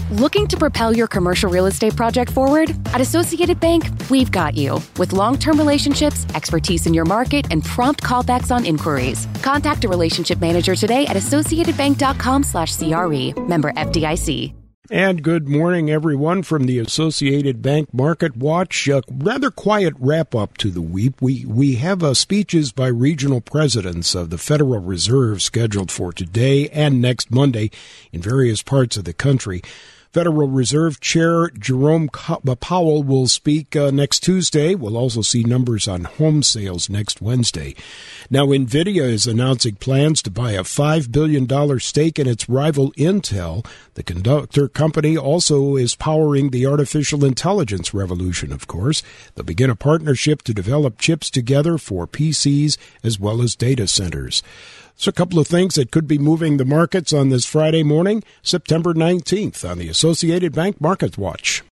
Looking to propel your commercial real estate project forward? At Associated Bank, we've got you. With long-term relationships, expertise in your market, and prompt callbacks on inquiries. Contact a relationship manager today at associatedbank.com/CRE. Member FDIC. And good morning, everyone, from the Associated Bank Market Watch. A rather quiet wrap-up to the week. We have speeches by regional presidents of the Federal Reserve scheduled for today and next Monday in various parts of the country. Federal Reserve Chair Jerome Powell will speak next Tuesday. We'll also see numbers on home sales next Wednesday. Now, NVIDIA is announcing plans to buy a $5 billion stake in its rival Intel. The conductor company also is powering the artificial intelligence revolution, of course. They'll begin a partnership to develop chips together for PCs as well as data centers. So a couple of things that could be moving the markets on this Friday morning, September 19th, on the Associated Bank Market Watch.